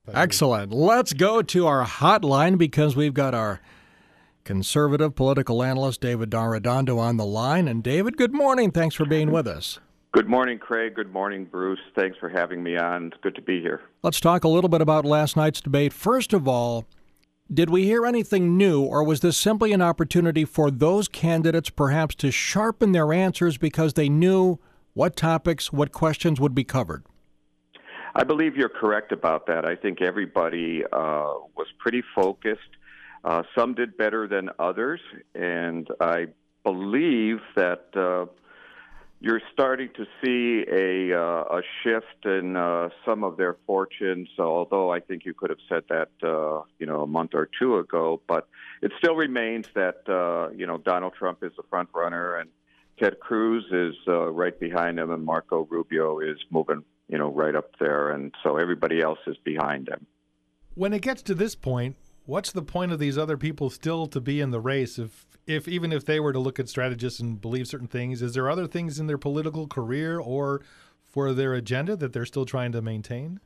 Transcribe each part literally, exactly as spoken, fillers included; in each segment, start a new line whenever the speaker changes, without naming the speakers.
Excellent. Let's go to our hotline because we've got our conservative political analyst David D'Arredondo on the line. And David, good morning. Thanks for being with us.
Good morning, Craig. Good morning, Bruce. Thanks for having me on. It's good to be here.
Let's talk a little bit about last night's debate. First of all, did we hear anything new, or was this simply an opportunity for those candidates perhaps to sharpen their answers because they knew what topics, what questions would be covered?
I believe you're correct about that. I think everybody uh, was pretty focused. Uh, some did better than others, and I believe that uh, you're starting to see a, uh, a shift in uh, some of their fortunes, although I think you could have said that uh, you know, a month or two ago. But it still remains that uh, you know, Donald Trump is the front runner, and Ted Cruz is uh, right behind him, and Marco Rubio is moving you know, right up there, and so everybody else is behind him.
When it gets to this point, what's the point of these other people still to be in the race? If, if even if they were to look at strategists and believe certain things, is there other things in their political career or for their agenda that they're still trying to maintain?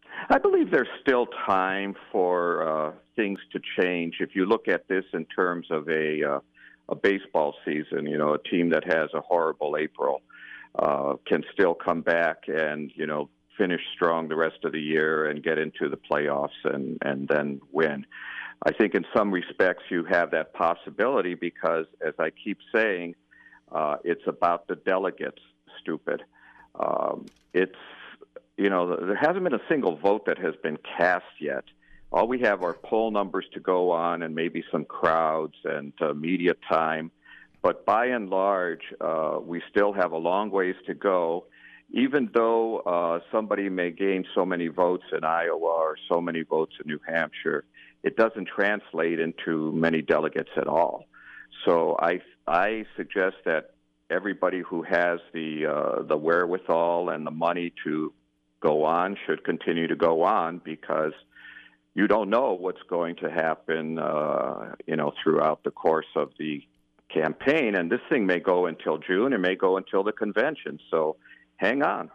I believe there's still time for uh, things to change. If you look at this in terms of a uh, a baseball season, you know, a team that has a horrible April uh, can still come back and, you know, finish strong the rest of the year and get into the playoffs and, and then win. I think in some respects you have that possibility because, as I keep saying, uh, it's about the delegates, stupid. Um, it's, you know, there hasn't been a single vote that has been cast yet. All we have are poll numbers to go on and maybe some crowds and uh, media time. But by and large, uh, we still have a long ways to go. Even though uh, somebody may gain so many votes in Iowa or so many votes in New Hampshire, it doesn't translate into many delegates at all. So I I suggest that everybody who has the uh, the wherewithal and the money to go on should continue to go on because you don't know what's going to happen, uh, you know, throughout the course of the campaign. And this thing may go until June. It may go until the convention. So hang on.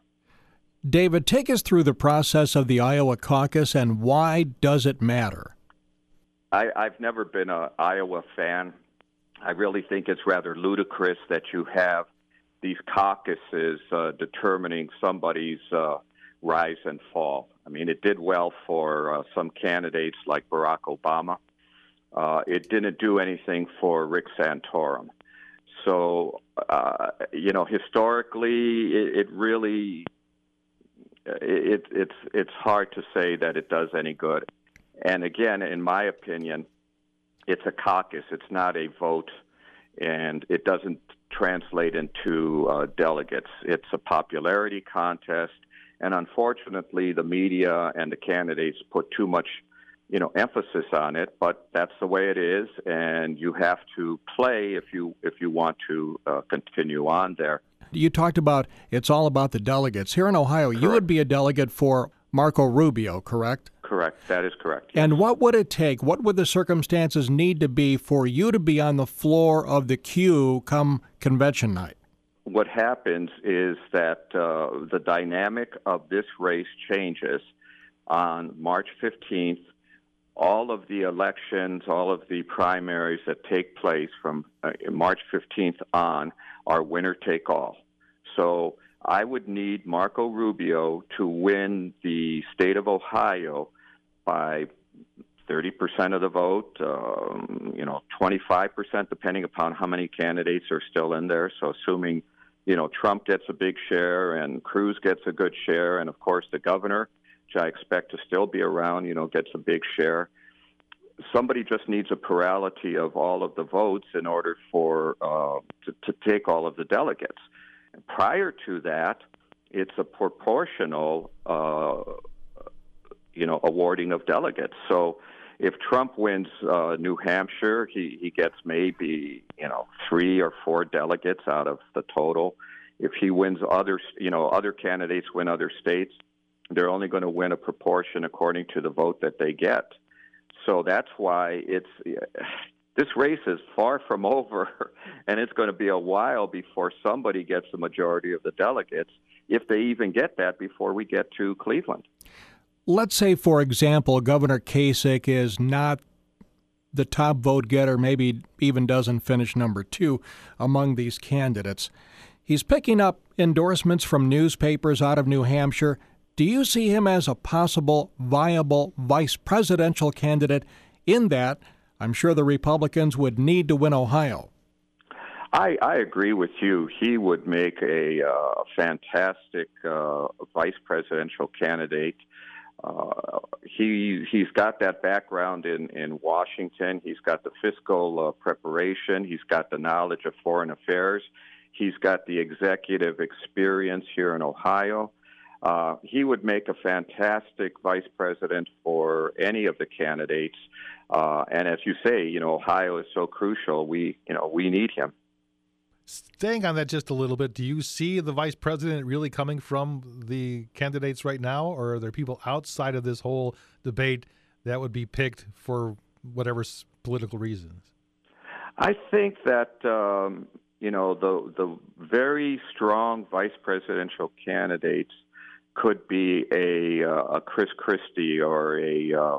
David, take us through the process of the Iowa caucus and why does it matter?
I, I've never been an Iowa fan. I really think it's rather ludicrous that you have these caucuses uh, determining somebody's uh, rise and fall. I mean, it did well for uh, some candidates like Barack Obama. Uh, it didn't do anything for Rick Santorum. So, uh, you know, historically, it, it really, it, it's it's hard to say that it does any good. And again, in my opinion, it's a caucus. It's not a vote, and it doesn't translate into uh, delegates. It's a popularity contest, and unfortunately, the media and the candidates put too much you know, emphasis on it, but that's the way it is, and you have to play if you if you want to uh, continue on there.
You talked about it's all about the delegates. Here in Ohio,
Correct.
You would be a delegate for Marco Rubio, correct?
Correct. That is correct. Yes.
And what would it take, what would the circumstances need to be for you to be on the floor of the queue come convention night?
What happens is that uh, the dynamic of this race changes on March fifteenth. All of the elections, all of the primaries that take place from uh, March fifteenth on are winner-take-all. So I would need Marco Rubio to win the state of Ohio by thirty percent of the vote, um, you know, twenty-five percent, depending upon how many candidates are still in there. So assuming, you know, Trump gets a big share and Cruz gets a good share, and, of course, the governor, which I expect to still be around, you know, gets a big share. Somebody just needs a plurality of all of the votes in order for uh, to, to take all of the delegates. And prior to that, it's a proportional, uh, you know, awarding of delegates. So if Trump wins uh, New Hampshire, he, he gets maybe, you know, three or four delegates out of the total. If he wins other, you know, other candidates win other states, they're only going to win a proportion according to the vote that they get. So that's why it's this race is far from over, and it's going to be a while before somebody gets the majority of the delegates, if they even get that before we get to Cleveland.
let's say, for example, Governor Kasich is not the top vote getter, maybe even doesn't finish number two among these candidates. He's picking up endorsements from newspapers out of New Hampshire. Do you see him as a possible viable vice presidential candidate in that I'm sure the Republicans would need to win Ohio?
I, I agree with you. He would make a uh, fantastic uh, vice presidential candidate. Uh, he he's got that background in, in Washington. He's got the fiscal uh, preparation. He's got the knowledge of foreign affairs. He's got the executive experience here in Ohio. Uh, he would make a fantastic vice president for any of the candidates. Uh, and as you say, you know, Ohio is so crucial. We you know we need him.
Staying on that just a little bit, do you see the vice president really coming from the candidates right now, or are there people outside of this whole debate that would be picked for whatever political reasons?
I think that, um, you know, the the very strong vice presidential candidates could be a, uh, a Chris Christie or a, uh,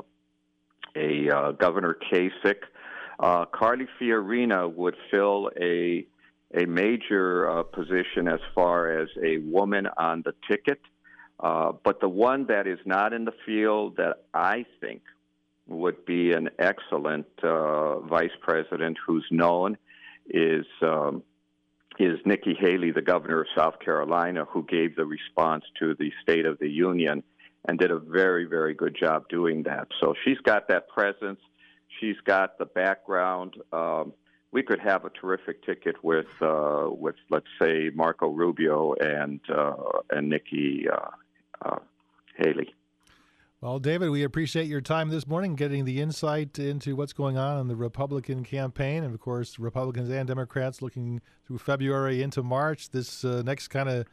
a uh, Governor Kasich. Uh, Carly Fiorina would fill a a major uh, position as far as a woman on the ticket. Uh, but the one that is not in the field that I think would be an excellent uh, vice president who's known is um, is Nikki Haley, the governor of South Carolina, who gave the response to the State of the Union and did a very, very good job doing that. So she's got that presence. She's got the background. Um, We could have a terrific ticket with, uh, with let's say, Marco Rubio and uh, and Nikki uh, uh, Haley.
Well, David, we appreciate your time this morning, getting the insight into what's going on in the Republican campaign, and of course, Republicans and Democrats looking through February into March. This uh, next kind of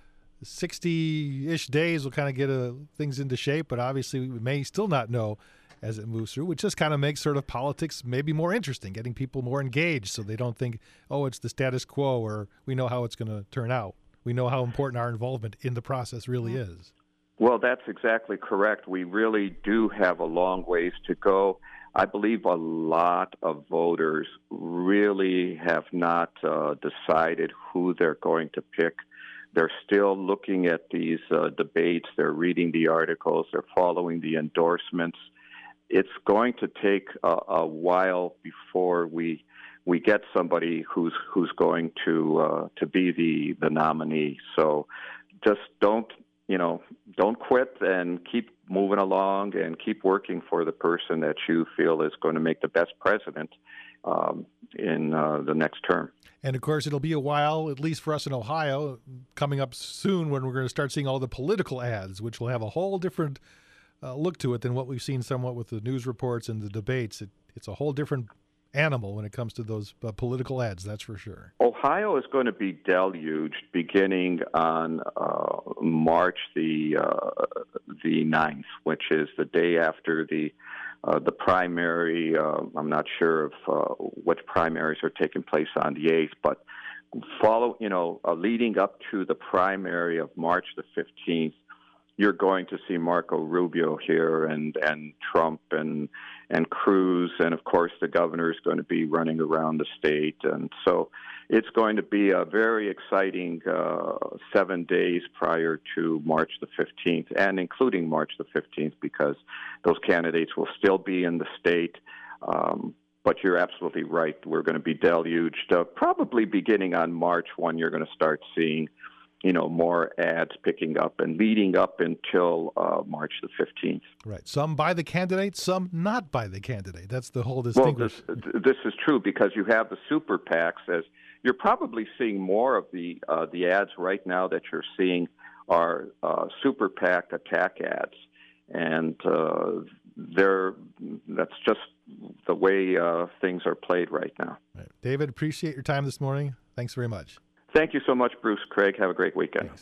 sixty-ish days will kind of get uh, things into shape, but obviously, we may still not know as it moves through, which just kind of makes sort of politics maybe more interesting, getting people more engaged so they don't think, oh, it's the status quo, or we know how it's going to turn out. We know how important our involvement in the process really is.
Well, that's exactly correct. We really do have a long ways to go. I believe a lot of voters really have not uh, decided who they're going to pick. They're still looking at these uh, debates. They're reading the articles. They're following the endorsements. It's going to take a, a while before we we get somebody who's who's going to uh, to be the, the nominee. So just don't you know don't quit and keep moving along and keep working for the person that you feel is going to make the best president um, in uh, the next term.
And, of course, it'll be a while, at least for us in Ohio, coming up soon when we're going to start seeing all the political ads, which will have a whole different Uh, look to it than what we've seen somewhat with the news reports and the debates. It, it's a whole different animal when it comes to those uh, political ads, that's for sure.
Ohio is going to be deluged beginning on uh, March the uh, the ninth, which is the day after the uh, the primary. Uh, I'm not sure if uh, what primaries are taking place on the eighth, but follow you know uh, leading up to the primary of March the fifteenth. You're going to see Marco Rubio here and, and Trump and and Cruz, and of course the governor is going to be running around the state. And so it's going to be a very exciting uh, seven days prior to March the fifteenth, and including March the fifteenth, because those candidates will still be in the state. Um, but you're absolutely right. We're going to be deluged. Uh, probably beginning on March first, you're going to start seeing you know, more ads picking up and leading up until uh, March the fifteenth.
Right. Some by the candidate, some not by the candidate. That's the whole distinction.
Well, this, this is true because you have the super PACs. As you're probably seeing more of the uh, the ads right now that you're seeing are uh, super PAC attack ads, and uh, they're that's just the way uh, things are played right now.
Right. David, appreciate your time this morning. Thanks very much.
Thank you so much, Bruce. Craig, have a great weekend.
Thanks.